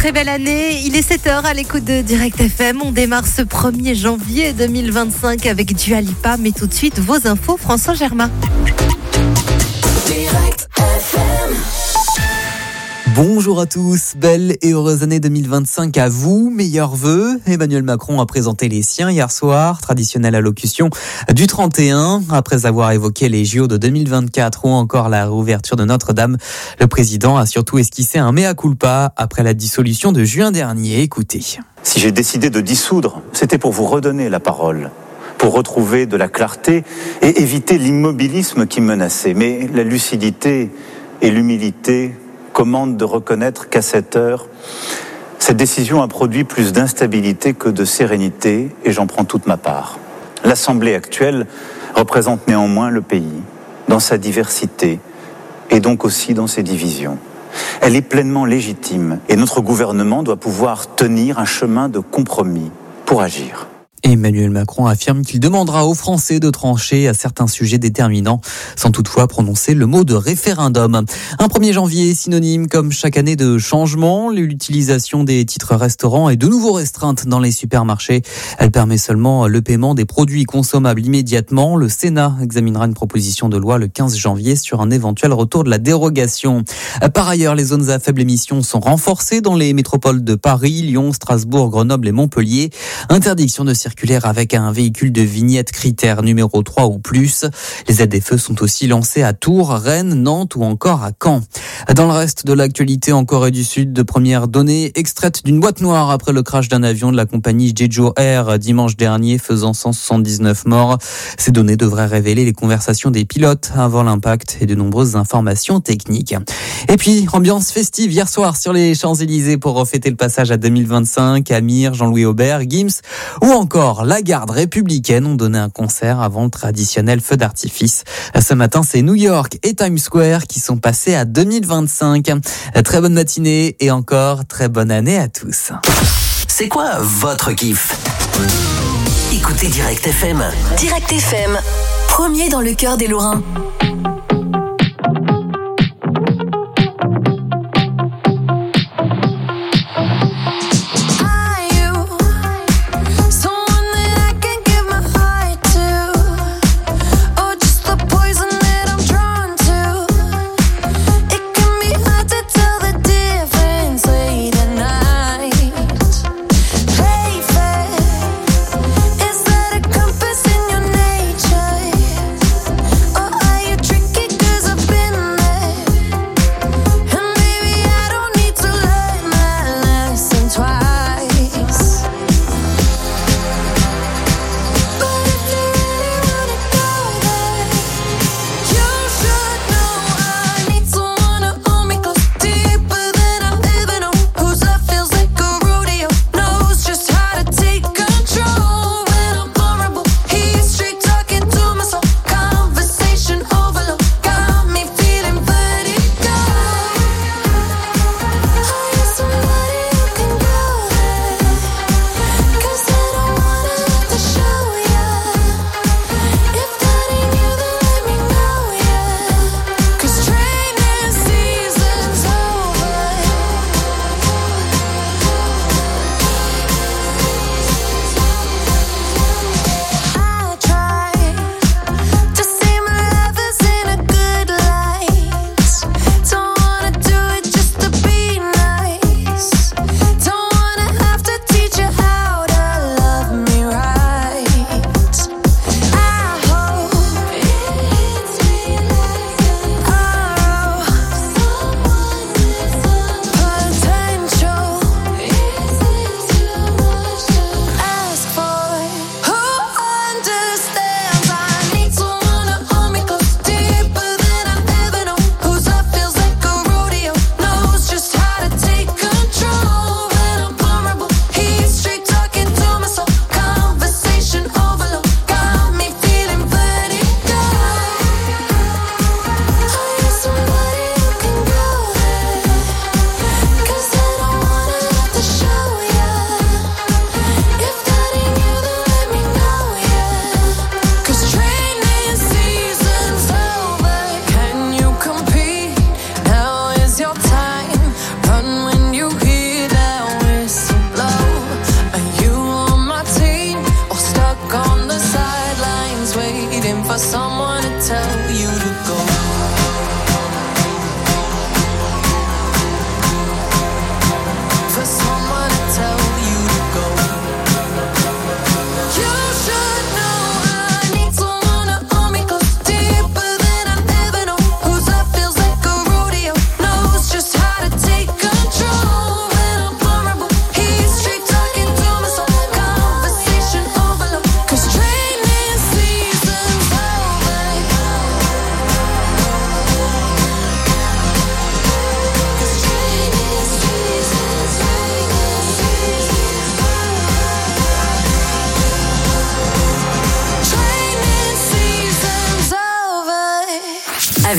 très belle année. Il est 7h à l'écoute de Direct FM. On démarre ce 1er janvier 2025 avec Dua Lipa. Mais tout de suite, vos infos, François Germain. Direct FM. Bonjour à tous, belle et heureuse année 2025 à vous, meilleurs vœux. Emmanuel Macron a présenté les siens hier soir, traditionnelle allocution du 31. Après avoir évoqué les JO de 2024 ou encore la réouverture de Notre-Dame, le président a surtout esquissé un mea culpa après la dissolution de juin dernier. Écoutez. Si j'ai décidé de dissoudre, c'était pour vous redonner la parole, pour retrouver de la clarté et éviter l'immobilisme qui menaçait. Mais la lucidité et l'humilité commande de reconnaître qu'à cette heure, cette décision a produit plus d'instabilité que de sérénité, et j'en prends toute ma part. L'Assemblée actuelle représente néanmoins le pays, dans sa diversité, et donc aussi dans ses divisions. Elle est pleinement légitime, et notre gouvernement doit pouvoir tenir un chemin de compromis pour agir. Emmanuel Macron affirme qu'il demandera aux Français de trancher à certains sujets déterminants, sans toutefois prononcer le mot de référendum. Un 1er janvier synonyme, comme chaque année, de changement. L'utilisation des titres restaurants est de nouveau restreinte dans les supermarchés. Elle permet seulement le paiement des produits consommables immédiatement. Le Sénat examinera une proposition de loi le 15 janvier sur un éventuel retour de la dérogation. Par ailleurs, les zones à faible émission sont renforcées dans les métropoles de Paris, Lyon, Strasbourg, Grenoble et Montpellier. Interdiction de circuler avec un véhicule de vignette critère numéro 3 ou plus. Les ZFE sont aussi lancés à Tours, Rennes, Nantes ou encore à Caen. Dans le reste de l'actualité, en Corée du Sud, de premières données extraites d'une boîte noire après le crash d'un avion de la compagnie Jeju Air dimanche dernier, faisant 179 morts. Ces données devraient révéler les conversations des pilotes avant l'impact et de nombreuses informations techniques. Et puis, ambiance festive hier soir sur les Champs-Élysées pour fêter le passage à 2025. Amir, Jean-Louis Aubert, Gims ou encore la garde républicaine ont donné un concert avant le traditionnel feu d'artifice. Ce matin, c'est New York et Times Square qui sont passés à 2025. Très bonne matinée et encore très bonne année à tous. C'est quoi votre kiff? Écoutez Direct FM. Direct FM, premier dans le cœur des Lorrains. Is that a compass in your nature? Or are you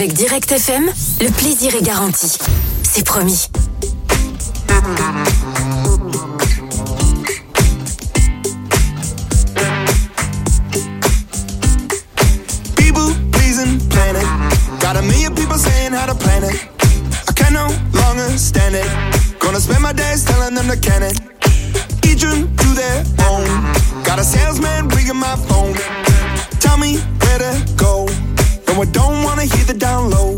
Avec Direct FM, le plaisir est garanti. C'est promis. People pleasing planet. Got a million people saying how to plan it. I can no longer stand it. Gonna spend my days telling them to can it. Each one to their own. Got a salesman ringing my phone. Tell me where to go. No, I don't wanna hear the down low.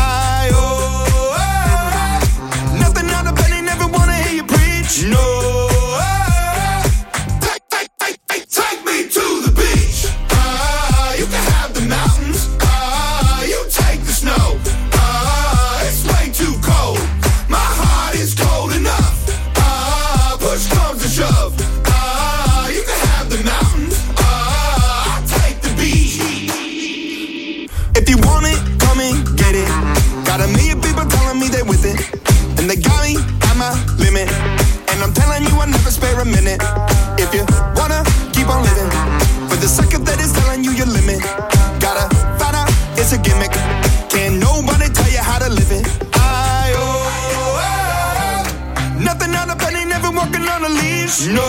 Nothing out of penny, never wanna hear you preach. No. Take me to the beach. You can have the mountains. You take the snow. It's way too cold. My heart is cold enough. Push comes to shove. You can have the mountains. I'll take the beach. If you want it, come and get it. Got a million people telling me they with it. And they got me at my limit. And I'm telling you I never spare a minute. If you wanna keep on living, for the second that is telling you your limit, gotta find out it's a gimmick. Can't nobody tell you how to live it. Nothing out of penny, never walking on a leash. No.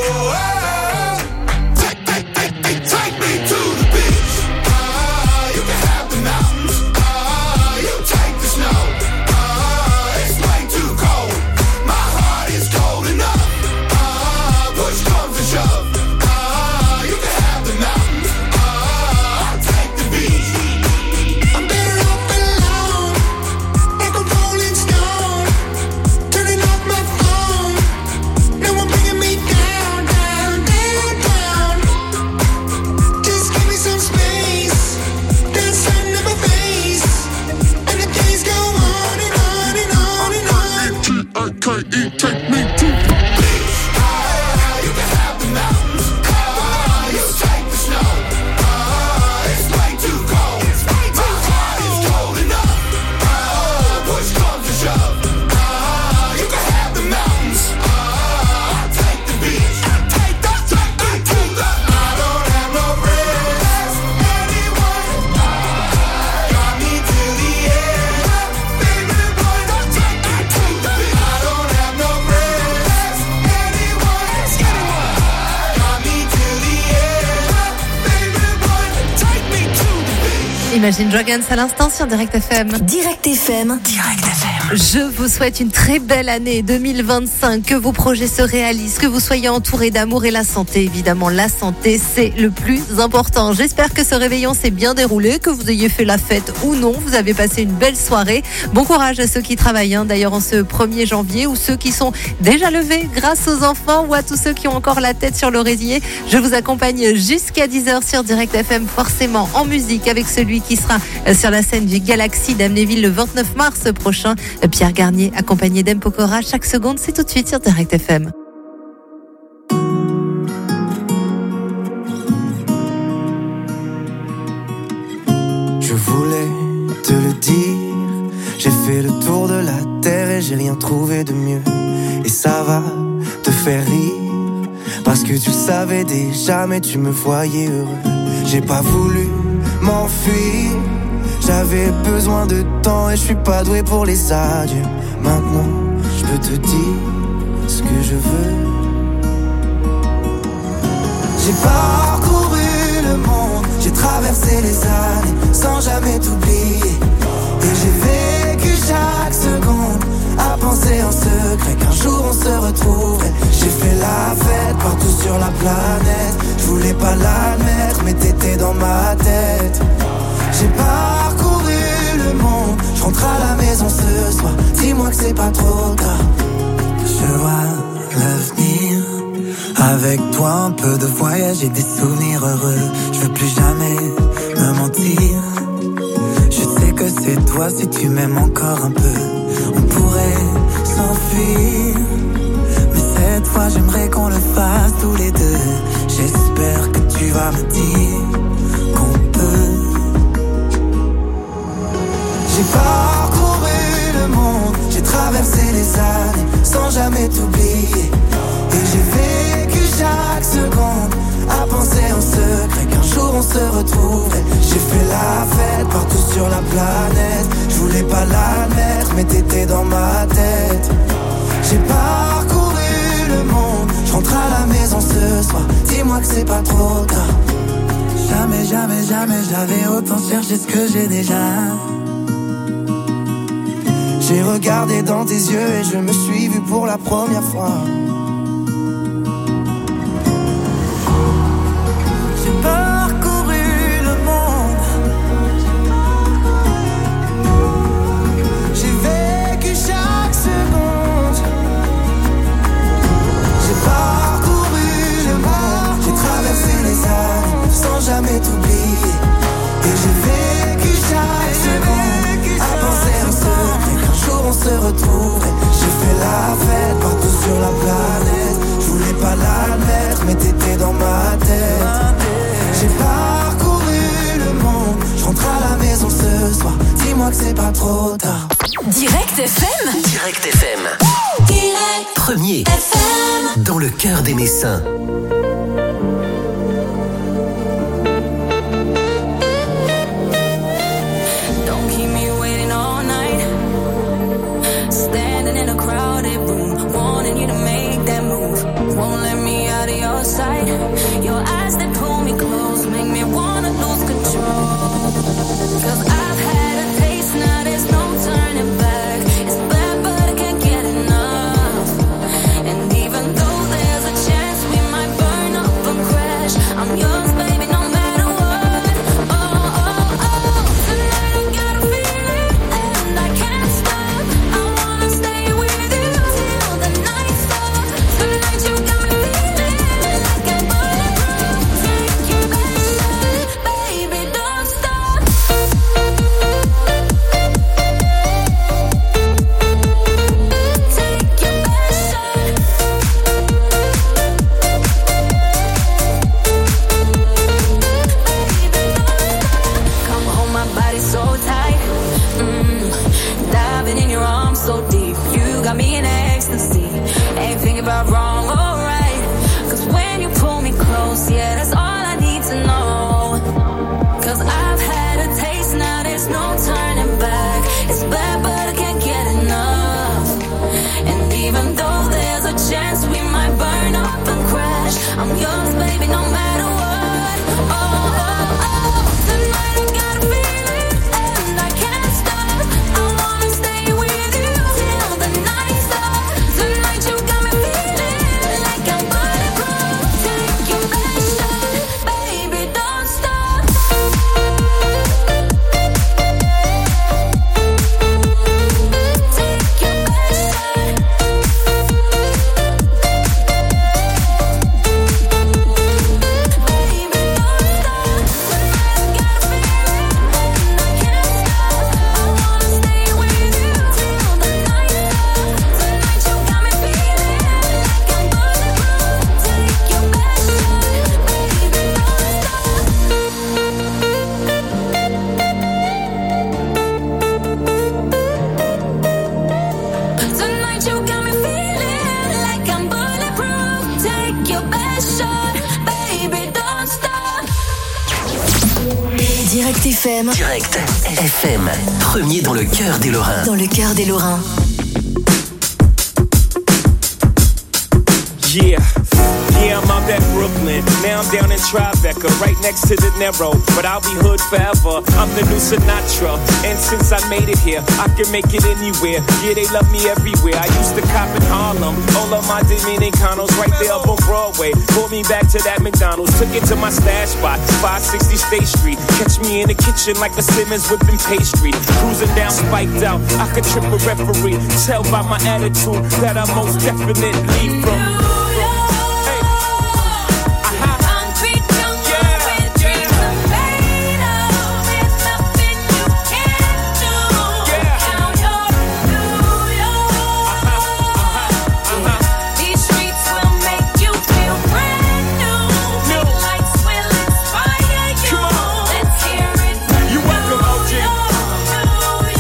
Take me to the beach. You can have the mountains. You take the snow. It's way too cold. My heart is cold enough. Push comes to shove. You can have the mountains. I'll take the beach. I'm better off alone, like a rolling stone. Turning off my phone. No one bringing me down, down, down, down. Just give me some space. There's sun in my face. And the days go on and on and on and on. T-I-K-E, take me to the beach. You can have the mountains. You take the snow. It's way too cold. My heart is cold enough. Push comes to shove. You can have the mountains. I'll take the beach. Take me to the. I don't have no friends. Anyone got me to the end. Baby boy, don't take me to the beach. I don't have no friends. Anyone got me to the end. Baby boy, take me to the beach. Imagine Dragons à l'instant sur Direct FM. Direct FM. Direct FM. Je vous souhaite une très belle année 2025, que vos projets se réalisent, que vous soyez entourés d'amour et la santé. Évidemment, la santé, c'est le plus important. J'espère que ce réveillon s'est bien déroulé, que vous ayez fait la fête ou non. Vous avez passé une belle soirée. Bon courage à ceux qui travaillent, d'ailleurs, en ce 1er janvier, ou ceux qui sont déjà levés grâce aux enfants, ou à tous ceux qui ont encore la tête sur l'oreiller. Je vous accompagne jusqu'à 10h sur Direct FM, forcément en musique, avec celui qui sera sur la scène du Galaxy d'Amnéville le 29 mars prochain. Pierre Garnier, accompagné d'M Pokora. Chaque seconde, c'est tout de suite sur Direct FM. Je voulais te le dire, j'ai fait le tour de la terre et j'ai rien trouvé de mieux. Et ça va te faire rire, parce que tu le savais déjà, mais tu me voyais heureux. J'ai pas voulu m'enfuir, j'avais besoin de temps et je suis pas doué pour les adieux. Maintenant, je peux te dire ce que je veux. J'ai parcouru le monde, j'ai traversé les années sans jamais t'oublier. Et j'ai vécu chaque seconde à penser en secret qu'un jour on se retrouverait. J'ai fait la fête partout sur la planète, je voulais pas l'admettre mais t'étais dans ma tête. J'ai parcouru le monde, je rentre à la maison ce soir, dis-moi que c'est pas trop tard. Je vois l'avenir, avec toi un peu de voyage et des souvenirs heureux. Je veux plus jamais me mentir, je sais que c'est toi si tu m'aimes encore un peu. On pourrait s'enfuir, mais cette fois j'aimerais qu'on le fasse tous les deux. J'espère que tu vas me dire qu'on peut. J'ai parcouru le monde, j'ai traversé les années sans jamais t'oublier. Et j'ai vécu chaque seconde à penser en secret qu'un jour on se retrouverait. J'ai fait la fête partout sur la planète, pas l'admettre, mais t'étais dans ma tête. J'ai parcouru le monde, je rentre à la maison ce soir. Dis-moi que c'est pas trop tard. Jamais, jamais, jamais j'avais autant cherché ce que j'ai déjà. J'ai regardé dans tes yeux et je me suis vu pour la première fois. J'ai parcouru le monde, j'ai vécu chaque seconde. J'ai parcouru le monde, j'ai traversé les années sans jamais t'oublier. Et j'ai vécu chaque seconde à penser en secret qu'un jour on se retrouverait. J'ai fait la fête partout sur la planète. Je voulais pas l'admettre, mais t'étais dans ma tête. J'ai parcouru le monde, je rentre à la maison ce soir. Dis-moi que c'est pas trop tard. Direct FM. Direct FM. Direct Premier FM. dans le cœur des Messins. Don't keep me waiting all night. Standing in a crowded room, wanting you to make that move. Won't let me out of your sight. Your eyes that pull me close make me wanna lose control. 'Cause I've had a taste, now there's no turning back. It's bad but I can't get enough. And even though there's a chance we might burn up and crash, I'm yours baby no matter what. Oh, oh, oh. Tonight I got a feeling and I can't stop. I wanna stay with you till the night's up. Tonight you got me feeling like I'm bulletproof. Take your best shot, baby, don't stop. Take your best shot. Come hold my body so tight. Diving in your arms so deep. You got me in ecstasy. Ain't thinking about wrong or right. 'Cause when you pull me close, yeah, that's all I need to know. 'Cause I've had a taste, now there's no turning back. It's bad but I can't get enough. And even though there's a chance we might burn up and crash, I'm yours baby no matter what. Oh, oh, oh. Tonight I got a feeling and I can't stop. I wanna stay with you till the night's up. Tonight you got me feeling like I'm bulletproof. Take your best shot, baby, don't stop. Take your best shot. Baby, don't stop. Tonight I got a feeling and I can't stop. I wanna stay with you till the night's up. Tonight you got me feeling like I'm bulletproof. Take your best shot, baby, don't stop. Tonight you got me feeling like I'm bulletproof. Take your best shot, baby, don't stop. Direct FM. Direct FM. Premier dans le cœur des Lorrains. Dans le cœur des Lorrains. Yeah, yeah, I'm out at Brooklyn. Now I'm down in Tribeca, right next to the Narrow. But I'll be hood forever. I'm the new Sinatra. And since I made it here, I can make it anywhere. Yeah, they love me everywhere. I used to cop in Harlem. All of my Dominicanos right there up on Broadway. Pulled me back to that McDonald's. Took it to my stash spot, 560 State Street. Catch me in the kitchen like a Simmons whipping pastry. Cruising down, spiked out. I could trip a referee. Tell by my attitude that I most definitely from.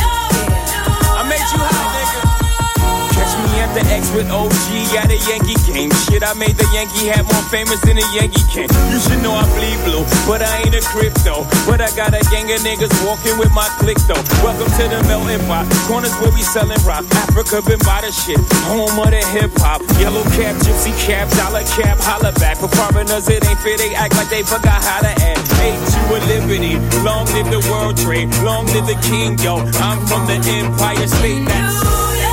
With OG at a Yankee game. Shit, I made the Yankee hat more famous than a Yankee can. You should know I bleed blue, but I ain't a crypto. But I got a gang of niggas walking with my click though. Welcome to the melting pot. Corners where we selling rock. Africa been by the shit. Home of the hip hop. Yellow cap, gypsy cap, dollar cap, holla back. For foreigners, it ain't fair. They act like they forgot how to act. Hate you a liberty. Long live the world trade. Long live the king, yo. I'm from the Empire State. That's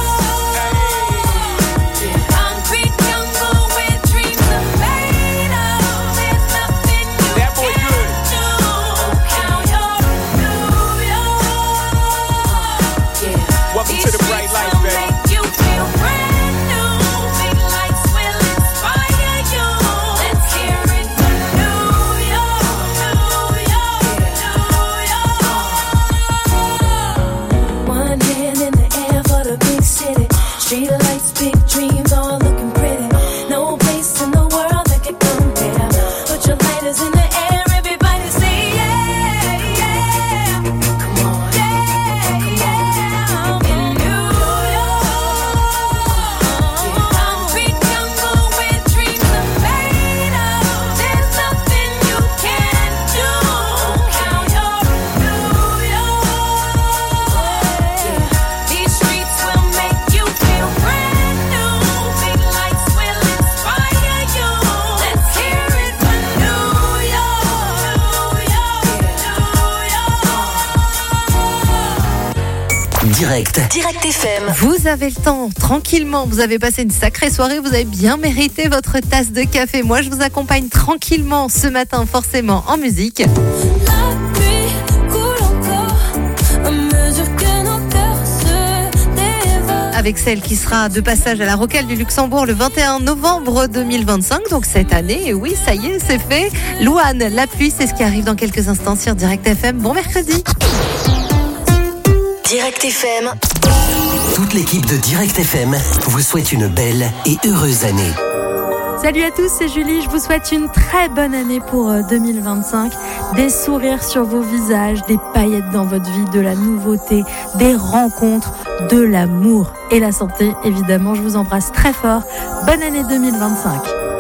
Direct FM. Vous avez le temps, tranquillement. Vous avez passé une sacrée soirée. Vous avez bien mérité votre tasse de café. Moi, je vous accompagne tranquillement ce matin, forcément, en musique. La pluie coule encore à mesure que nos cœurs se dévorent. Avec celle qui sera de passage à la Rocale du Luxembourg le 21 novembre 2025. Donc cette année, et oui, ça y est, c'est fait. Louane, la pluie, c'est ce qui arrive dans quelques instants sur Direct FM. Bon mercredi. Direct FM. Toute l'équipe de Direct FM vous souhaite une belle et heureuse année. Salut à tous, c'est Julie, je vous souhaite une très bonne année pour 2025. Des sourires sur vos visages, des paillettes dans votre vie, de la nouveauté, des rencontres, de l'amour et la santé. Évidemment, je vous embrasse très fort. Bonne année 2025.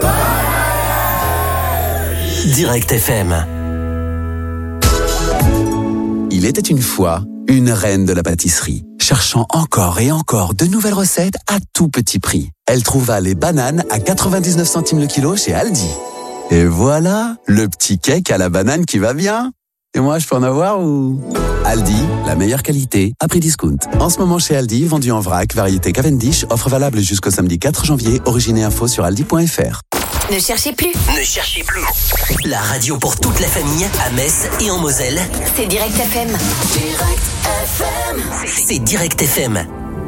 Direct FM. Il était une fois une reine de la pâtisserie, cherchant encore et encore de nouvelles recettes à tout petit prix. Elle trouva les bananes à 99 centimes le kilo chez Aldi. Et voilà, le petit cake à la banane qui va bien. Et moi, je peux en avoir ou... Aldi, la meilleure qualité à prix discount. En ce moment chez Aldi, vendu en vrac, variété Cavendish, offre valable jusqu'au samedi 4 janvier. Origine et info sur aldi.fr. Ne cherchez plus. Ne cherchez plus. La radio pour toute la famille à Metz et en Moselle. C'est Direct FM. Direct FM. C'est Direct FM.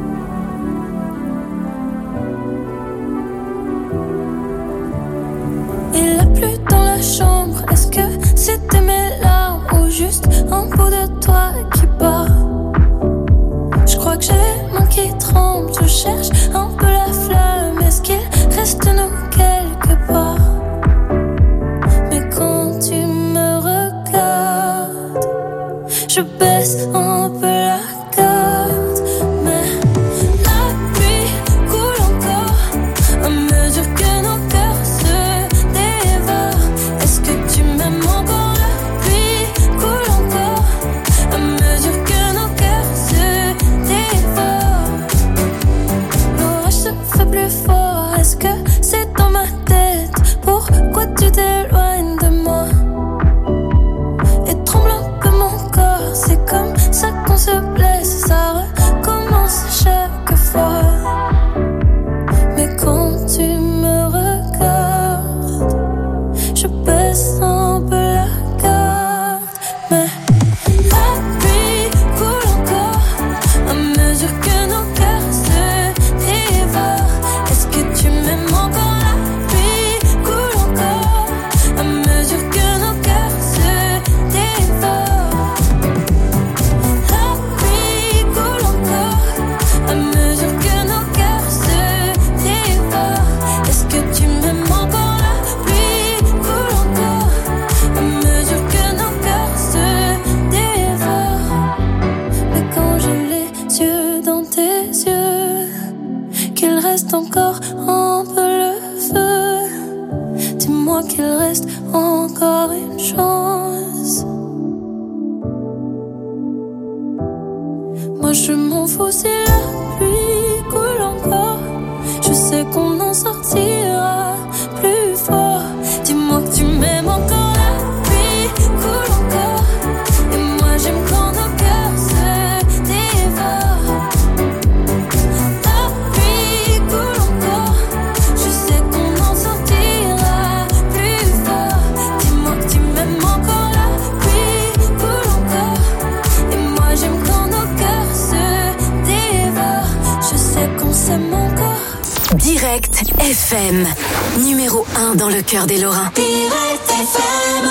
Il a plu dans la chambre. Est-ce que c'était mes larmes ou juste un bout de toi qui part? Je crois que j'ai les mains qui tremblent. Je cherche un peu la flamme. Est-ce qu'il reste nous quelque part? Mais quand tu me regardes, je baisse un peu la garde. Mais la pluie coule encore à mesure que nos cœurs se dévorent. Est-ce que tu m'aimes encore? La pluie coule encore à mesure que nos cœurs se dévorent. L'orage se fait plus fort. Est-ce que c'est dans ma tête? Pourquoi tu t'éloignes de moi? Et tremble un peu mon corps. C'est comme ça qu'il reste encore une chance. Moi je m'en fous si la pluie coule encore. Je sais qu'on en sortira plus fort. Dis-moi que tu m'aimes encore, la pluie coule encore. Et moi j'aime quand nos cœurs se dévorent. La pluie coule encore. Je sais qu'on en sortira plus fort. Dis-moi que tu m'aimes encore, la pluie coule encore. Et moi j'aime quand nos cœurs se dévorent. Je sais qu'on s'aime encore. Direct FM, numéro 1 dans le cœur des Lorrains. Direct FM.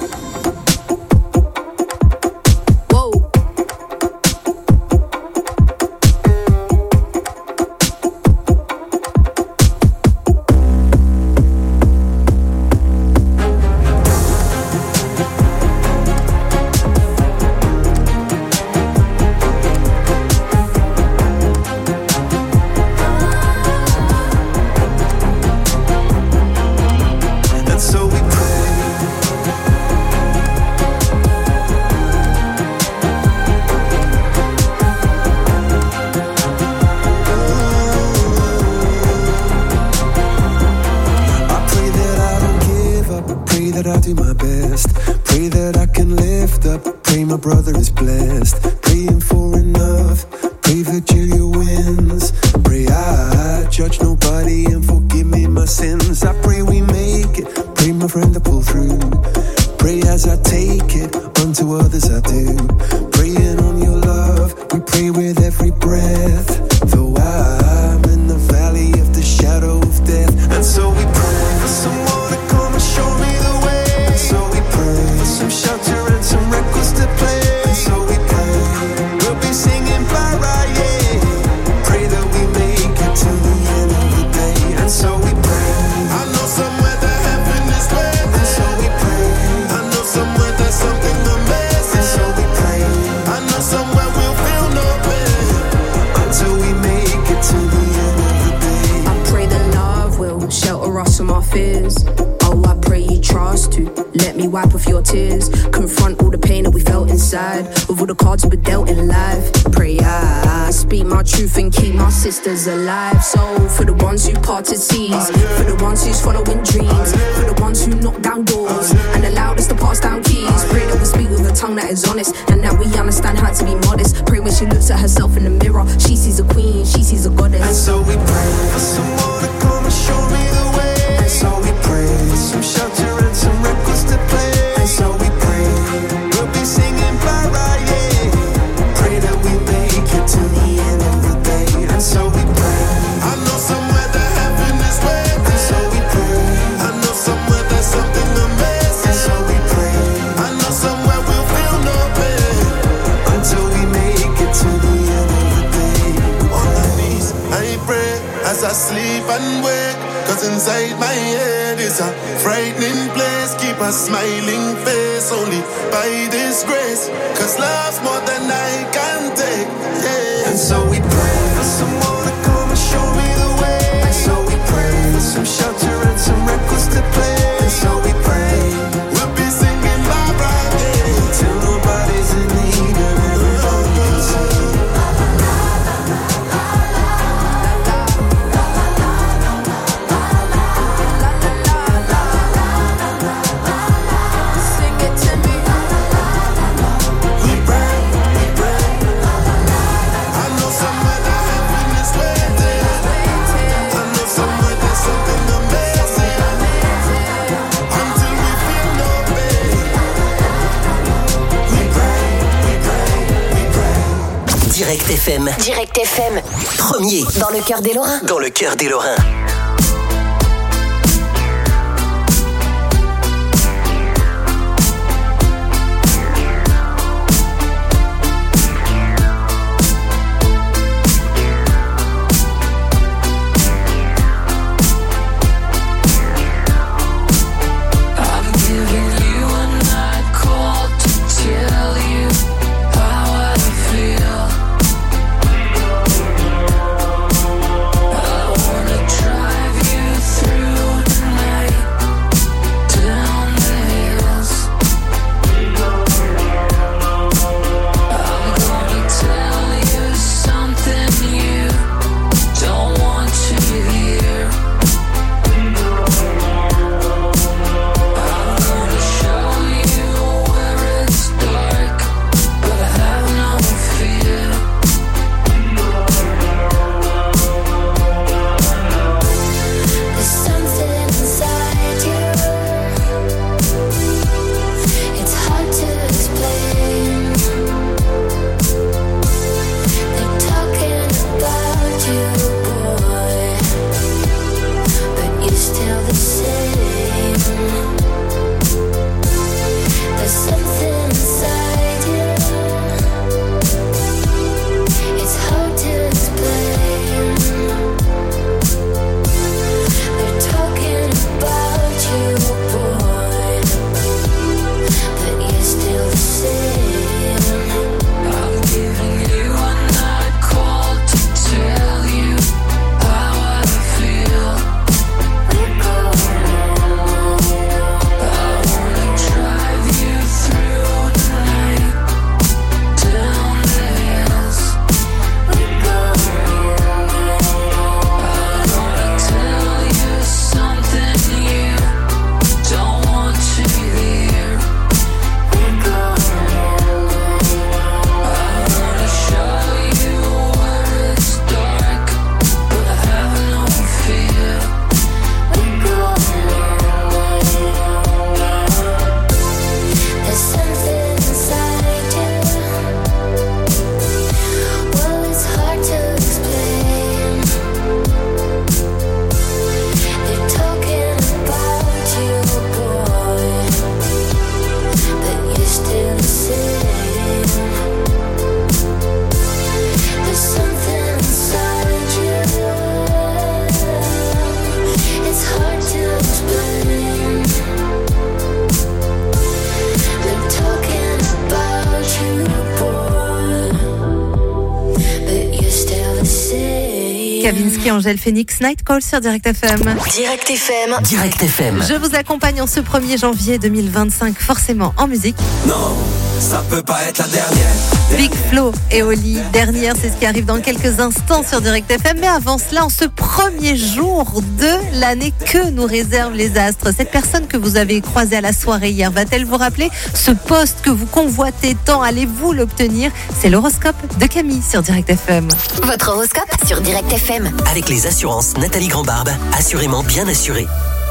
Alive, so for the ones who parted seas, for the ones who's following dreams, for the ones who knock down doors and allowed us to pass down keys. Pray that we speak with a tongue that is honest, and that we understand how to be modest. Pray when she looks at herself in the mirror, she sees a queen, she sees a goddess. And so we pray for someone to come and show me the way. And so we pray for some shelter and some records to play. And so we pray we'll be singing para, yeah. Pray that we make it to the end of the day. And so we I know somewhere that heaven is waiting. And so we pray. I know somewhere there's something amazing. And so we pray. I know somewhere we'll feel no pain until we make it to the end of the day. On my knees, I pray as I sleep and wake. Cause inside my head is a frightening place. Keep a smiling face only by this grace. Cause love's more than I can take. Yeah. And so we pray for someone to come and show me the way. And so we pray for some shelter and some records to play. And so we pray we'll be singing bye bye, yeah, till nobody's in need and everybody can sing. Sing it to me. We pray, we pray. I know somewhere that heaven is waiting. I know somewhere there's something amazing. Until we feel no pain. We pray, we pray, we pray. Direct FM. Direct FM, Premier dans le cœur des Lorrains. dans le cœur des Lorrains. I'm giving you a night call to tell you how I feel. I wanna try Kavinsky, Angèle Phoenix, Night Call sur Direct FM. Direct FM. Direct FM. Je vous accompagne en ce 1er janvier 2025, forcément en musique. Non, ça peut pas être la dernière. Big Flo et Oli, dernière, c'est ce qui arrive dans quelques instants sur Direct FM. Mais avant cela, en ce 1er jour de l'année, que nous réservent les astres? Cette personne que vous avez croisée à la soirée hier, va-t-elle vous rappeler ce poste que vous convoitez tant? Allez-vous l'obtenir? C'est l'horoscope de Camille sur Direct FM. Votre horoscope sur Direct FM. Avec les assurances Nathalie Grandbarbe, assurément bien assuré.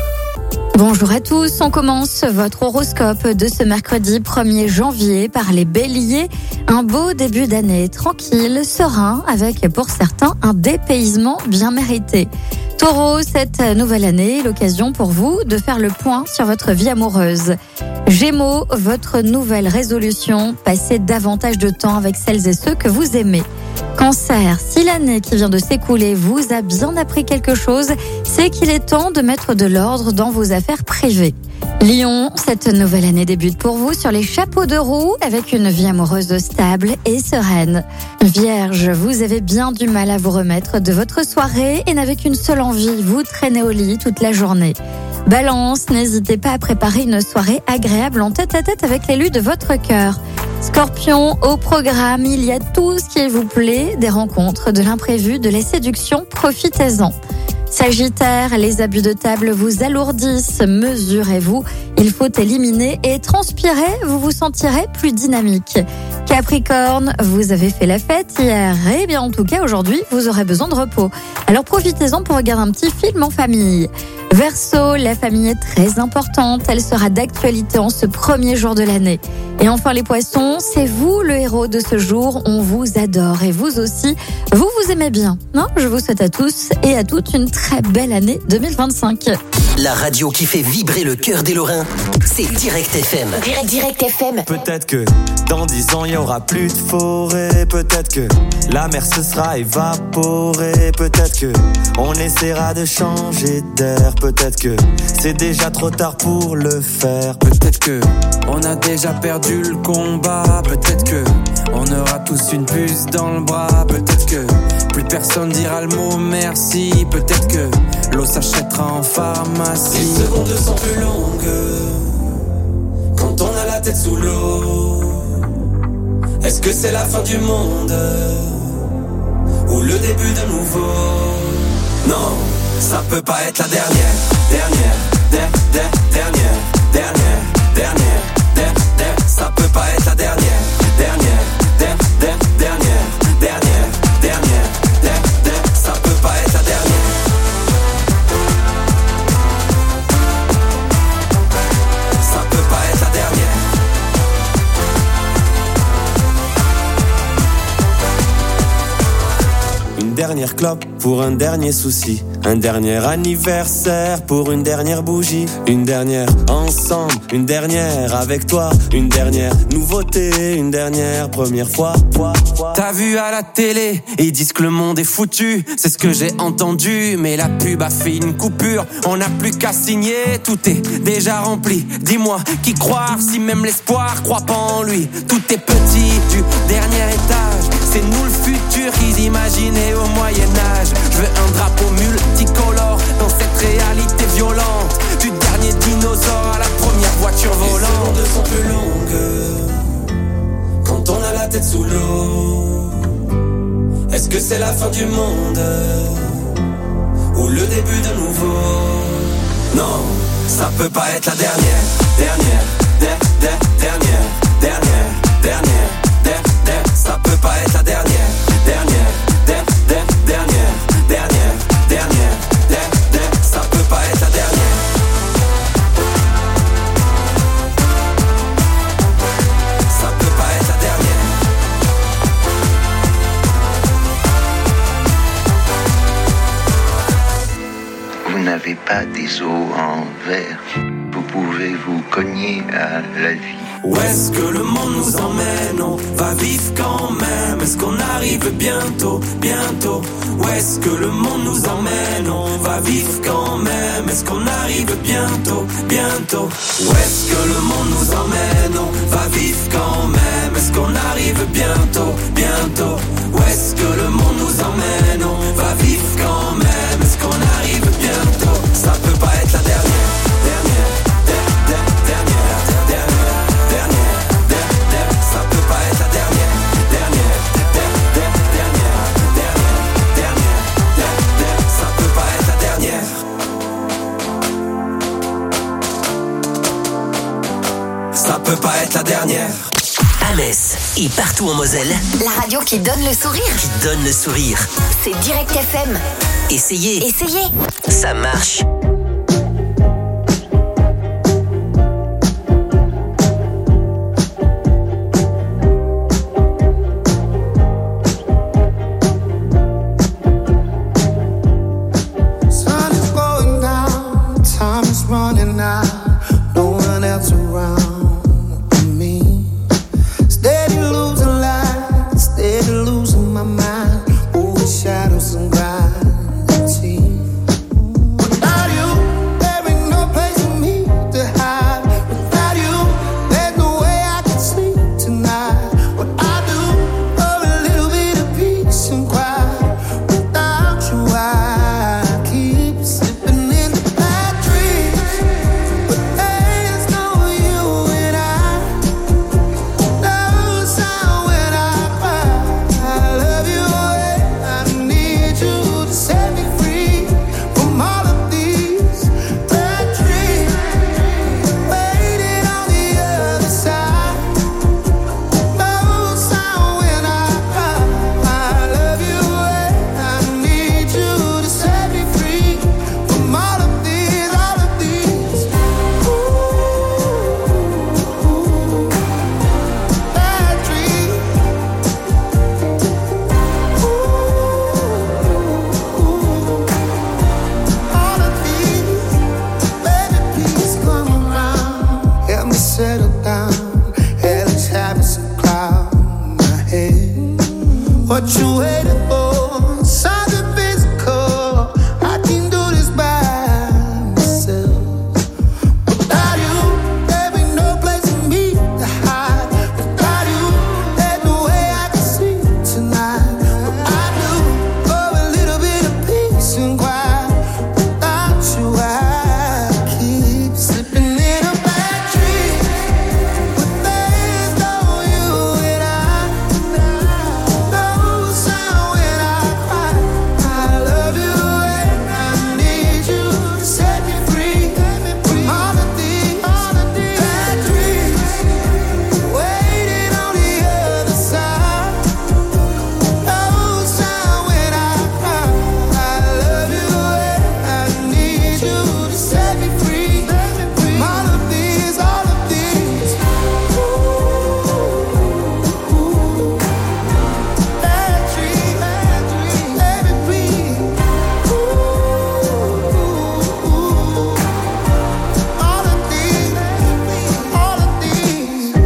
Bonjour à tous, on commence votre horoscope de ce mercredi 1er janvier par les béliers. Un beau début d'année tranquille, serein, avec pour certains un dépaysement bien mérité. Taureau, cette nouvelle année est l'occasion pour vous de faire le point sur votre vie amoureuse. Gémeaux, votre nouvelle résolution, passez davantage de temps avec celles et ceux que vous aimez. Cancer, si l'année qui vient de s'écouler vous a bien appris quelque chose, c'est qu'il est temps de mettre de l'ordre dans vos affaires privées. Lion, cette nouvelle année débute pour vous sur les chapeaux de roue avec une vie amoureuse stable et sereine. Vierge, vous avez bien du mal à vous remettre de votre soirée et n'avez qu'une seule envie, vous traîner au lit toute la journée. Balance, n'hésitez pas à préparer une soirée agréable en tête-à-tête avec l'élu de votre cœur. Scorpion, au programme, il y a tout ce qui vous plaît, des rencontres, de l'imprévu, de la séduction, profitez-en. Sagittaire, les abus de table vous alourdissent, mesurez-vous, il faut éliminer et transpirer, vous vous sentirez plus dynamique. Capricorne, vous avez fait la fête hier, et bien en tout cas aujourd'hui, vous aurez besoin de repos. Alors profitez-en pour regarder un petit film en famille. Verseau, la famille est très importante, elle sera d'actualité en ce 1er jour de l'année. Et enfin les poissons, c'est vous le héros de ce jour, on vous adore et vous aussi, vous aimez bien. Non, je vous souhaite à tous et à toutes une très belle année 2025. La radio qui fait vibrer le cœur des Lorrains, c'est Direct FM. Direct FM. Peut-être que dans 10 ans il y aura plus de forêt, peut-être que la mer se sera évaporée, peut-être que on essaiera de changer d'air, peut-être que c'est déjà trop tard pour le faire, peut-être que on a déjà perdu le combat, peut-être que on aura tous une puce dans le bras, peut-être que plus personne dira le mot merci, peut-être que l'eau s'achètera en pharmacie. Les secondes sont plus longues quand on a la tête sous l'eau. Est-ce que c'est la fin du monde ou le début d'un nouveau? Non, ça peut pas être la dernière, ça peut pas être la dernière, ça peut pas être la dernière. Ça peut pas être la dernière. Une dernière clope pour un dernier souci, un dernier anniversaire pour une dernière bougie, une dernière ensemble, une dernière avec toi, une dernière nouveauté, une dernière première fois. T'as vu à la télé, ils disent que le monde est foutu, c'est ce que j'ai entendu, mais la pub a fait une coupure, on n'a plus qu'à signer, tout est déjà rempli. Dis-moi qui croire si même l'espoir croit pas en lui. Tout est petit du dernier étage, c'est nous le futur qu'ils imaginaient au Moyen-Âge. Je veux un drapeau multicolore dans cette réalité violente, du dernier dinosaure à la première voiture volante. Les secondes sont plus longues quand on a la tête sous l'eau. Est-ce que c'est la fin du monde ou le début d'un nouveau? Non, ça peut pas être la dernière, ça peut pas être la dernière, ça peut pas être la dernière. Ça peut pas être la dernière. Vous n'avez pas des os en verre, vous pouvez vous cogner à la vie. Où est-ce que le monde nous emmène? On va vivre quand même. Est-ce qu'on arrive bientôt? Où est-ce que le monde nous emmène? On va vivre quand même. Est-ce qu'on arrive bientôt? Où est-ce que le monde nous emmène? On va vivre quand même. Est-ce qu'on arrive bientôt? Où est-ce que le monde nous emmène? On va vivre quand peut pas être la dernière. À Metz et partout en Moselle, La radio qui donne le sourire. qui donne le sourire. C'est Direct FM. Essayez, Essayez. ça marche. Sun is going down, time is running out, no one else around me. Steady losing light, steady losing my mind, moving shadows and gravity. Without you, there ain't no place for me to hide. Without you, there's no way I can sleep tonight. What I do for a little bit of peace and quiet. Without you, I keep slipping into bad dreams. But there's no you and I. No sound when I cry. I love you and I need you to set me free from all of these bad dreams. Waiting on the other side. No sound when I cry. I love you and I need you to set me free from all of these bad dreams. All of these, baby, please come around. Help me settle down. Hellish habits and cloud my head. What you waiting for? Something physical. I can do this by myself. Without you, there ain't no place for me to hide. Without you, there's no way I can sleep tonight. I do for a little bit of peace and quiet. Without you, I keep slipping in a bad dream. But there's no you and I. No sound when I cry. I love you and I need you to set me free from all of these bad dreams. Waiting on the other side. No sound when I cry. I love you and I need you to set me free from all of these bad dreams. Baby, please. All of these, all of these.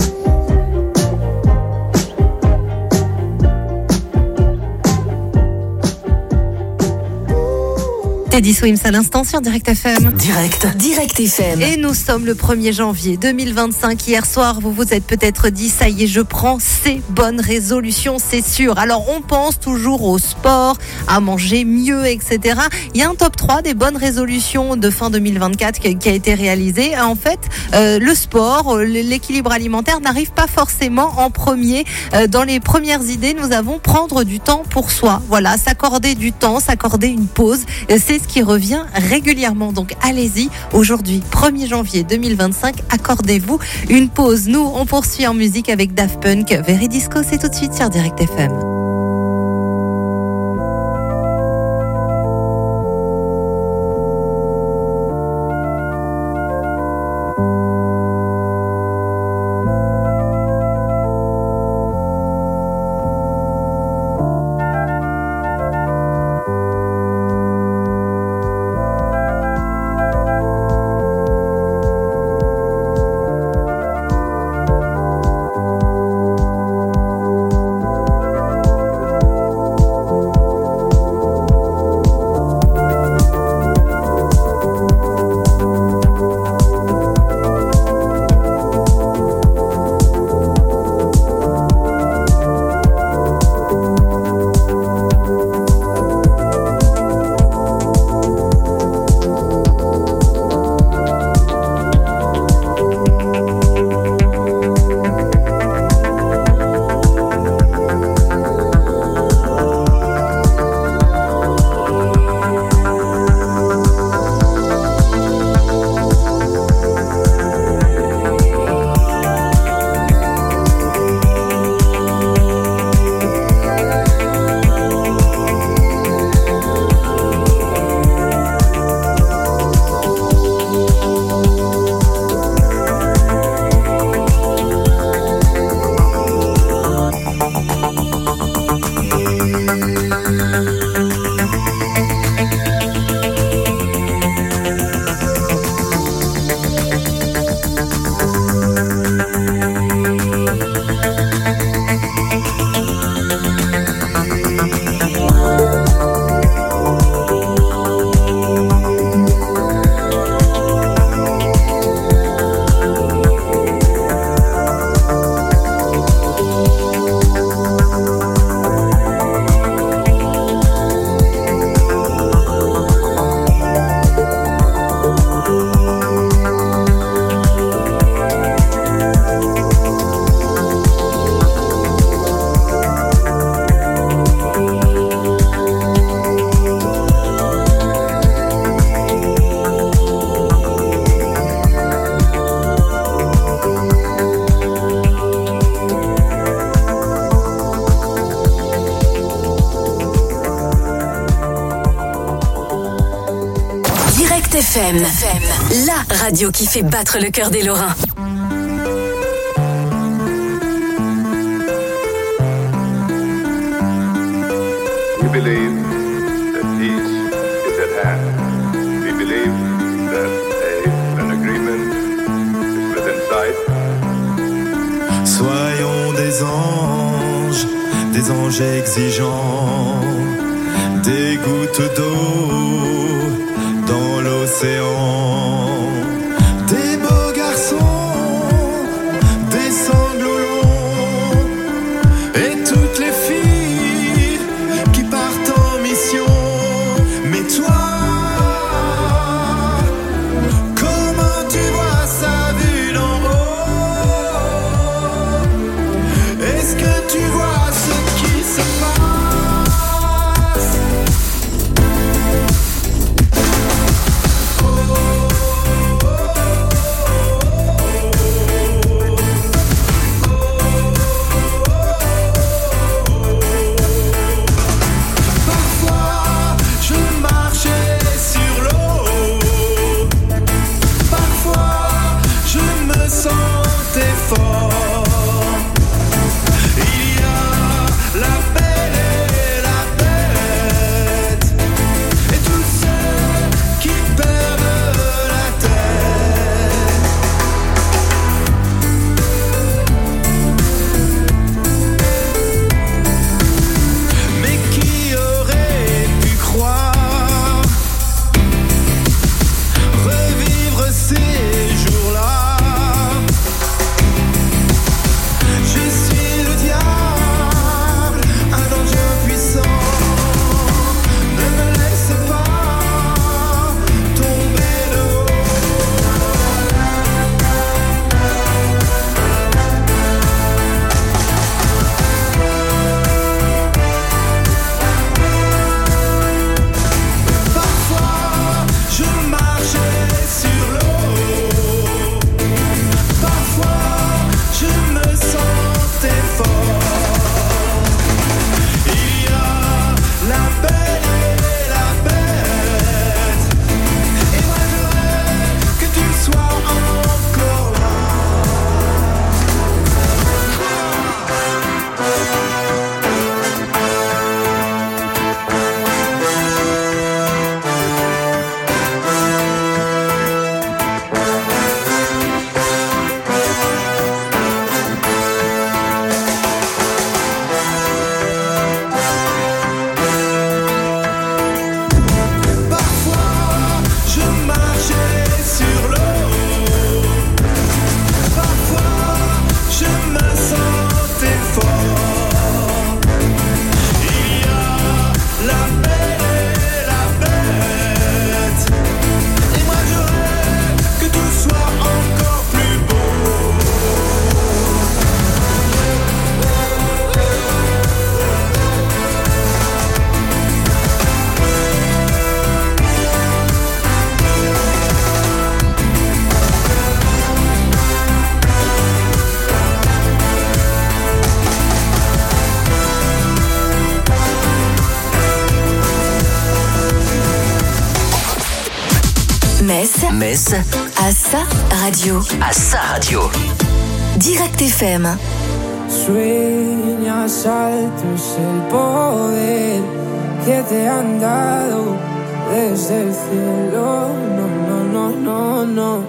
Teddy Swims à l'instant sur Direct FM. Direct FM. Et nous sommes le 1er janvier 2025. Hier soir, vous vous êtes peut-être dit, ça y est, je prends ces bonnes résolutions, c'est sûr. Alors, on pense toujours au sport, à manger mieux, etc. Il y a un top 3 des bonnes résolutions de fin 2024 qui a été réalisé. En fait, le sport, l'équilibre alimentaire n'arrive pas forcément en premier. Dans les premières idées, nous avons prendre du temps pour soi. Voilà, s'accorder du temps, s'accorder une pause. C'est ce qui revient régulièrement. Donc allez-y, aujourd'hui, 1er janvier 2025, accordez-vous une pause. Nous, on poursuit en musique avec Daft Punk. Veridisco, c'est tout de suite sur Direct FM. FM, la radio qui fait battre le cœur des Lorrains. We believe that peace is at hand. We believe that an agreement is within sight. Soyons des anges exigeants, des gouttes d'eau dans l'océan, des beaux garçons, des sanglots longs, et toutes les filles qui partent en mission. Mais toi, comment tu vois ça vu d'en haut? Est-ce que tu vois ce qui se passe? Parfois, je marchais sur l'eau. Parfois, je me sentais fort. Il y a la belle et la bête, et tous ceux qui perdent la tête. Mais qui aurait pu croire revivre ces jours-là? Je suis le diable, un danger impuissant. Ne me laisse pas tomber de haut. Parfois, je marchais sur l'eau. Parfois, je me sentais fort. Il y a la belle et la bête, et moi je rêve que tu sois encore là. Parfois, je marchais sur l'eau. Parfois, je me sentais fort. Il y a la belle et la bête, et moi je rêve que tout soit encore plus beau. Metz à sa radio. À sa radio. Direct FM. Sueñas altos el poder que te han dado desde el cielo. No.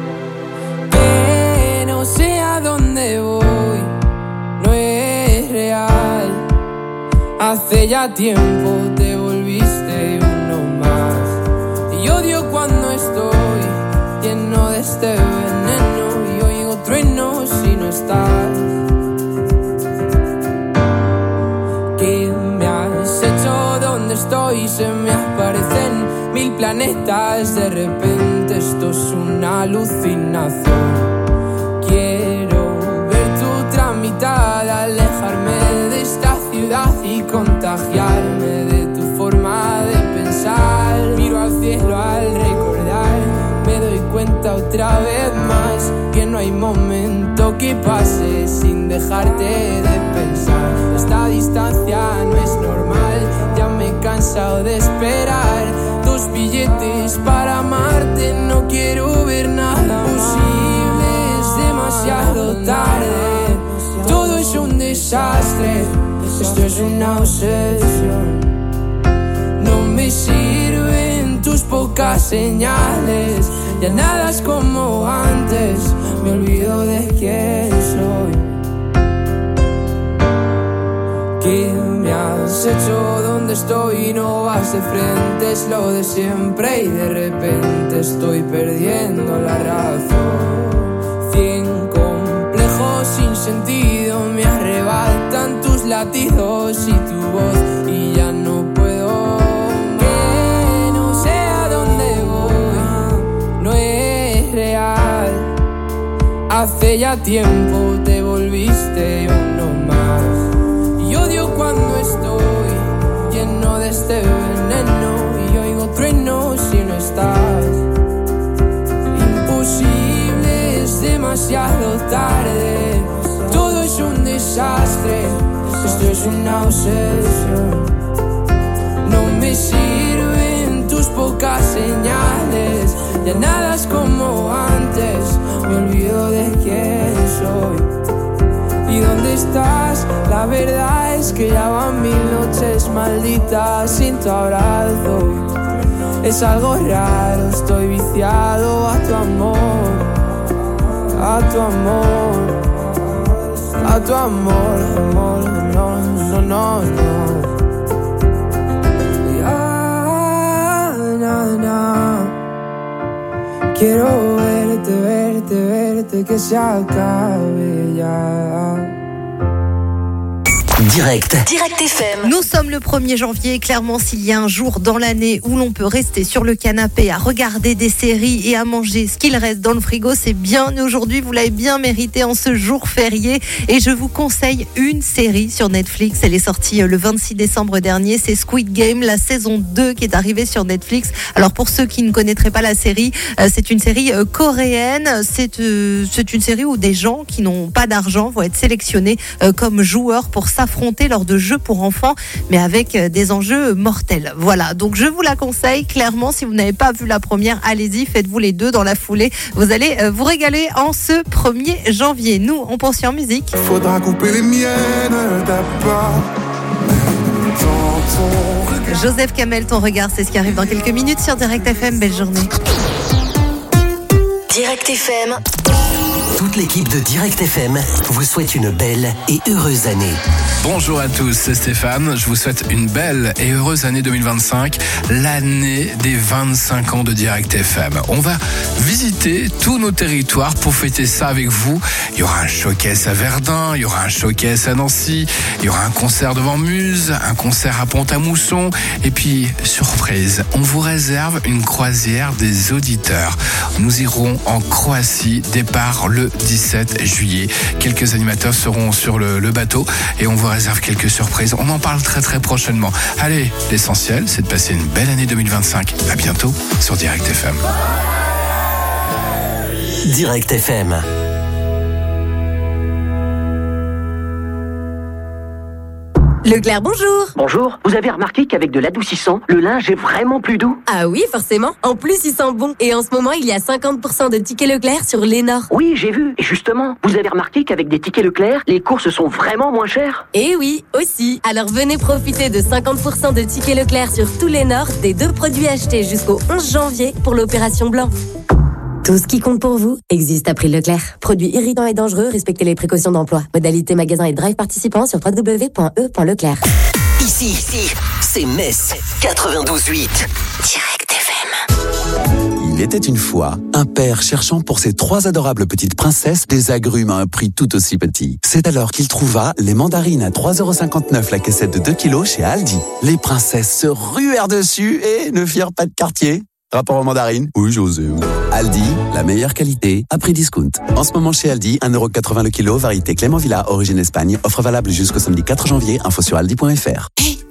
Que no sé a dónde voy, no es real. Hace ya tiempo te volviste uno más. Y odio cuando estoy lleno de este veneno y oigo truenos si no estás. ¿Qué me has hecho? ¿Dónde estoy? Se me aparecen 1000 planetas. De repente esto es una alucinación. Quiero ver tu otra mitad, alejarme de esta ciudad y contagiarme de tu forma de pensar. Miro al cielo al recordar, me doy cuenta otra vez más que no hay momento que pase sin dejarte de pensar. Esta distancia no es normal, ya me he cansado de esperar. 200 billetes para amarte, no quiero ver nada posible, es demasiado tarde, todo es un desastre, esto es una obsesión. No me sirven tus pocas señales, ya nada es como antes, me olvido de quién soy. ¿Qué me has hecho? ¿Dónde estoy? No vas de frente, es lo de siempre y de repente estoy perdiendo la razón. 100 complejos sin sentido me arrebatan tus latidos y tu voz y ya no puedo. Que no sé a dónde voy, no es real. Hace ya tiempo te volviste uno más. Y odio cuando estoy lleno de este veneno y oigo truenos si no estás. Imposible, es demasiado tarde, todo es un desastre, esto es una obsesión. No me sirven tus pocas señales, ya nada es como antes, me olvido de quién soy. ¿Y dónde estás? La verdad es que ya van 1000 noches malditas sin tu abrazo. Es algo raro, estoy viciado a tu amor, a tu amor, a tu amor, amor, no, no, no, no. Ya, no, no. Quiero verte, verte, verte, que se acabe ya. Direct FM. Nous sommes le 1er janvier. Clairement, s'il y a un jour dans l'année où l'on peut rester sur le canapé à regarder des séries et à manger ce qu'il reste dans le frigo, c'est bien aujourd'hui. Vous l'avez bien mérité en ce jour férié. Et je vous conseille une série sur Netflix. Elle est sortie le 26 décembre dernier. C'est Squid Game, la saison 2 qui est arrivée sur Netflix. Alors pour ceux qui ne connaîtraient pas la série, c'est une série coréenne. C'est une série où des gens qui n'ont pas d'argent vont être sélectionnés comme joueurs pour s'affronter lors de jeux pour enfants, mais avec des enjeux mortels. Voilà, donc je vous la conseille clairement. Si vous n'avez pas vu la première, allez-y, faites-vous les deux dans la foulée. Vous allez vous régaler en ce 1er janvier. Nous, on poursuit en musique. Faudra couper les miennes d'abord. Joseph Kamel, ton regard, c'est ce qui arrive dans quelques minutes sur Direct FM. Belle journée. Direct FM. Toute l'équipe de Direct FM vous souhaite une belle et heureuse année. Bonjour à tous, c'est Stéphane. Je vous souhaite une belle et heureuse année 2025, l'année des 25 ans de Direct FM. On va visiter tous nos territoires pour fêter ça avec vous. Il y aura un showcase à Verdun, il y aura un showcase à Nancy, il y aura un concert devant Muse, un concert à Pont-à-Mousson. Et puis, surprise, on vous réserve une croisière des auditeurs. Nous irons en Croatie, départ le 17 juillet. Quelques animateurs seront sur le bateau et on vous réserve quelques surprises. On en parle très très prochainement. Allez, l'essentiel, c'est de passer une belle année 2025. À bientôt sur Direct FM. Direct FM. Leclerc, bonjour. Bonjour. Vous avez remarqué qu'avec de l'adoucissant, le linge est vraiment plus doux? Ah oui, forcément. En plus, il sent bon. Et en ce moment, il y a 50% de tickets Leclerc sur Lénore. Oui, j'ai vu. Et justement, vous avez remarqué qu'avec des tickets Leclerc, les courses sont vraiment moins chères? Eh oui, aussi. Alors venez profiter de 50% de tickets Leclerc sur tous Lénore des 2 produits achetés jusqu'au 11 janvier pour l'opération Blanc. Tout ce qui compte pour vous existe à prix Leclerc. Produits irritants et dangereux, respectez les précautions d'emploi. Modalité magasin et drive participants sur www.e.leclerc. Ici, c'est Metz 92.8. Direct FM. Il était une fois un père cherchant pour ses 3 adorables petites princesses des agrumes à un prix tout aussi petit. C'est alors qu'il trouva les mandarines à 3,59€ la caissette de 2 kilos chez Aldi. Les princesses se ruèrent dessus et ne firent pas de quartier. Rapport aux mandarines? Oui, José. Aldi, la meilleure qualité à prix discount. En ce moment chez Aldi, 1,80€ le kilo, variété Clément Villa, origine Espagne. Offre valable jusqu'au samedi 4 janvier. Info sur aldi.fr.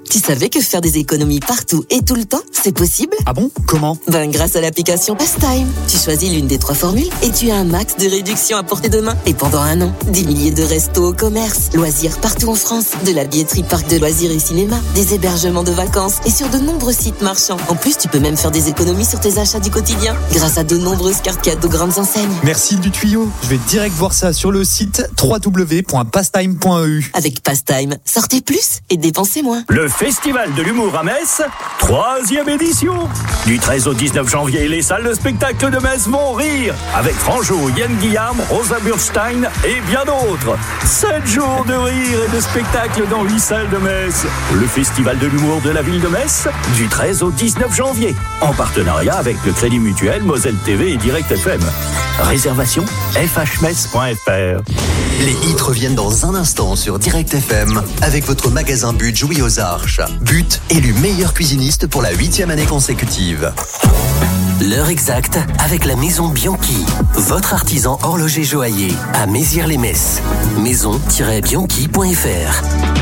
Tu savais que faire des économies partout et tout le temps, c'est possible? Ah bon? Comment? Grâce à l'application Pastime. Tu choisis l'une des 3 formules et tu as un max de réduction à portée de main. Et pendant un an, des milliers de restos au commerce, loisirs partout en France, de la billetterie parc de loisirs et cinéma, des hébergements de vacances et sur de nombreux sites marchands. En plus, tu peux même faire des économies sur tes achats du quotidien grâce à de nombreuses cartes cadeaux grandes enseignes. Merci du tuyau. Je vais direct voir ça sur le site www.pastime.eu. Avec Pastime, sortez plus et dépensez moins. Le Festival de l'humour à Metz, 3e édition. Du 13 au 19 janvier, les salles de spectacle de Metz vont rire. Avec Franjo, Yann Guillaume, Rosa Burstein et bien d'autres. 7 jours de rire et de spectacle dans 8 salles de Metz. Le Festival de l'humour de la ville de Metz, du 13 au 19 janvier. En partenariat avec le Crédit Mutuel, Moselle TV et Direct FM. Réservation fhmetz.fr. Les hits reviennent dans un instant sur Direct FM avec votre magasin But Jouy aux Arches. But, élu meilleur cuisiniste pour la 8e année consécutive. L'heure exacte avec la Maison Bianchi, votre artisan horloger joaillier à Mézières-les-Messes. maison-bianchi.fr.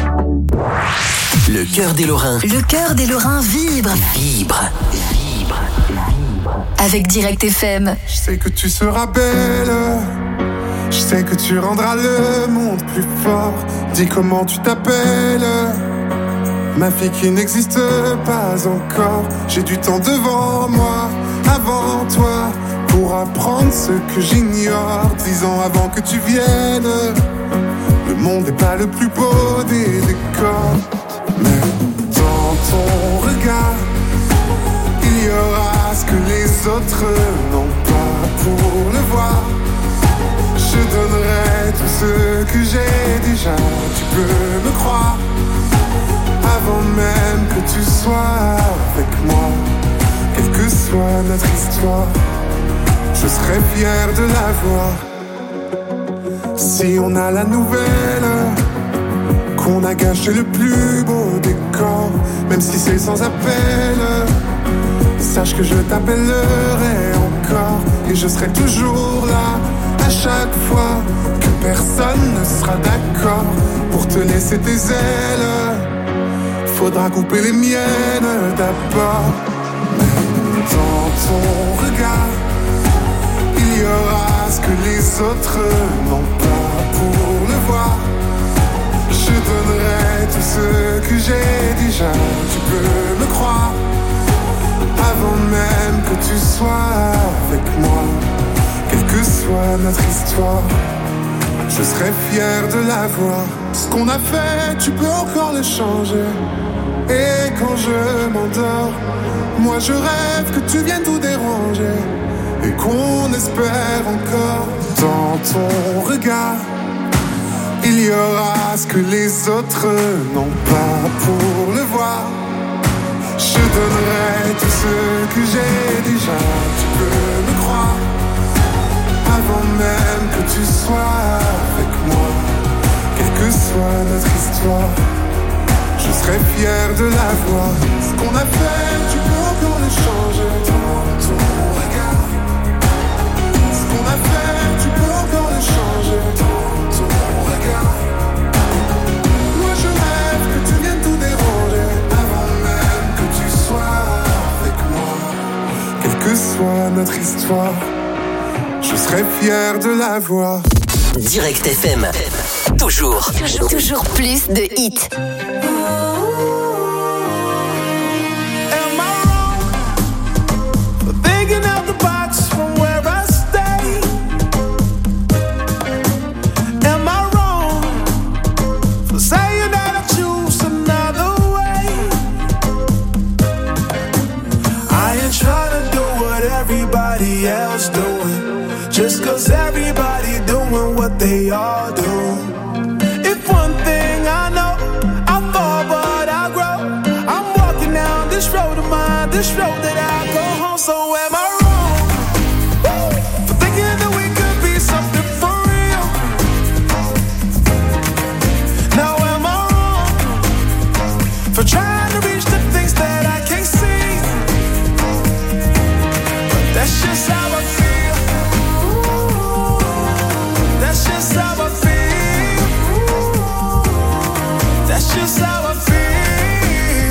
Le cœur des Lorrains. Le cœur des Lorrains vibre. Vibre. Avec Direct FM. Je sais que tu seras belle. Je sais que tu rendras le monde plus fort. Dis comment tu t'appelles. Ma fille qui n'existe pas encore. J'ai du temps devant moi, avant toi, pour apprendre ce que j'ignore. 10 ans avant que tu viennes. Le monde n'est pas le plus beau des décors, mais dans ton regard, il y aura ce que les autres n'ont pas pour le voir. Je donnerai tout ce que j'ai déjà, tu peux me croire. Avant même que tu sois avec moi, quelle que soit notre histoire, je serai fier de la voir. Si on a la nouvelle qu'on a gâché le plus beau décor, même si c'est sans appel, sache que je t'appellerai encore et je serai toujours là à chaque fois que personne ne sera d'accord pour te laisser tes ailes. Faudra couper les miennes d'abord. Dans ton regard, il y aura ce que les autres n'ont pas pour le voir. Je donnerai tout ce que j'ai déjà, tu peux me croire. Avant même que tu sois avec moi, quelle que soit notre histoire, je serai fier de la voir. Ce qu'on a fait, tu peux encore le changer. Et quand je m'endors, moi je rêve que tu viennes tout déranger et qu'on espère encore. Dans ton regard, il y aura ce que les autres n'ont pas pour le voir. Je donnerai tout ce que j'ai déjà, tu peux me croire. Avant même que tu sois avec moi, quelle que soit notre histoire, je serai fier de la voir. Ce qu'on a fait, tu peux encore le changer. Dans ton regard, ce qu'on a fait, tu peux encore le changer. Dans ton regard, moi je rêve que tu viennes tout déranger. Avant même que tu sois avec moi, quelle que soit notre histoire, je serai fier de la voir. Direct FM. Toujours plus de hits. Thinking out the box from where I stay. Am I wrong for saying that I choose another way? I ain't trying to do what everybody else doing, just cause everybody doing what they all do. If one thing I know, I fall but I grow. I'm walking down this road of mine, this road that I go home. So am I wrong for thinking that we could be something for real? Now am I wrong for trying to reach the things that I can't see? But that's just how I feel. That's just how I feel. That's just how I feel.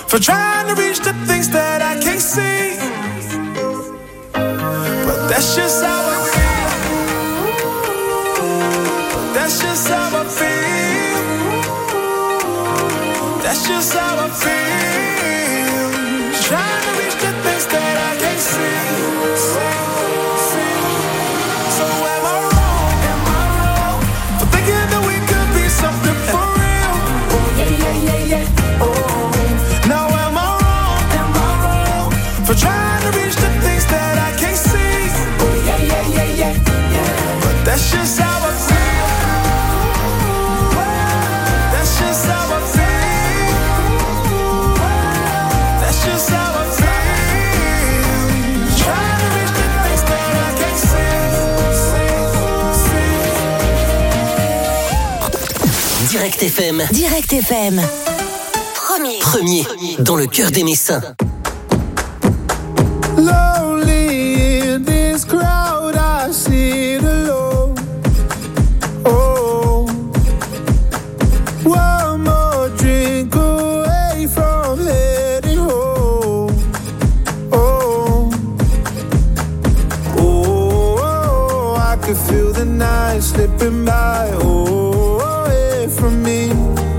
for trying to reach the things that I can't see. But that's just how I feel. That's just how I feel. That's just how I feel. Trying to reach the things that I can't see. So am I wrong for thinking that we could be something for real? Oh yeah. Oh. Now am I wrong for trying to reach the things that I can't see? Oh yeah. But that's just how I feel. That's just how I feel. That's just how I feel. Trying to reach the things that I can't see. Direct FM. Direct FM. Premier dans le cœur des Messins. Lonely in this crowd, I sit alone. Oh, one more drink away from heading home. Oh, I could feel the night slipping by. Oh, away from me.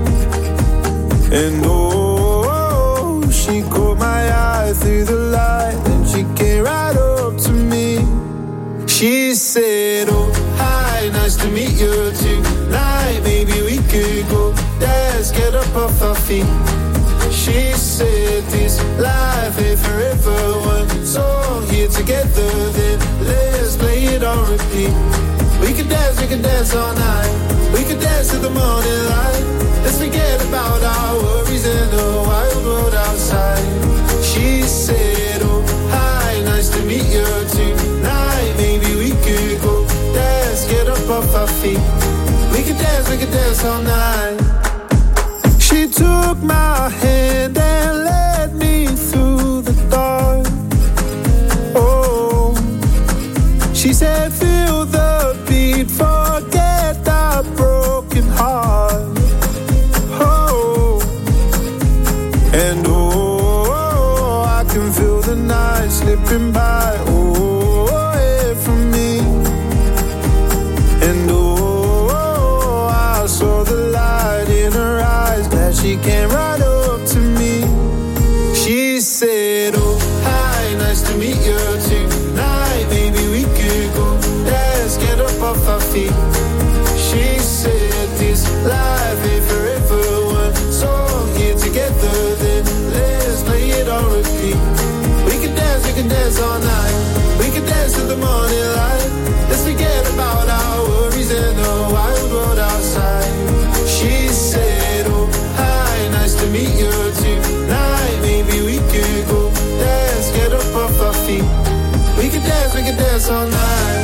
And she caught my eye through the light, then she came right up to me. She said, oh, hi, nice to meet you tonight. Maybe we could go, let's get up off our feet. She said, this life ain't forever. One song here together, then let's play it on repeat. We could dance all night. We could dance to the morning light. Let's forget about our worries and the wild world outside. She said, oh, hi, nice to meet you tonight. Maybe we could go, let's get up off our feet. We could dance all night. She took my hand and led me through the dark. Oh, she said, feel the beat, forget that broken heart. And I can feel the night slipping by, away from me. And I saw the light in her eyes, that she came right up to me. She said, oh, hi, nice to meet you tonight. Maybe we could go, let's get up off our feet. She said, this life ain't forever. One song here together, then let's play it on repeat. We can dance all night. We can dance to the morning light. Let's forget about our worries and the wild world outside. She said, oh, hi, nice to meet you tonight. Maybe we could go, let's get up off our feet. We can dance all night.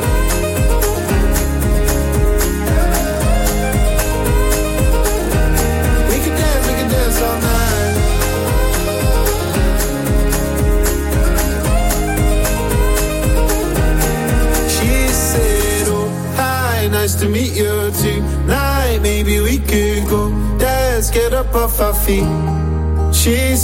We can dance all night. She said, oh, hi, nice to meet you tonight. Maybe we could go, let's get up off our feet. She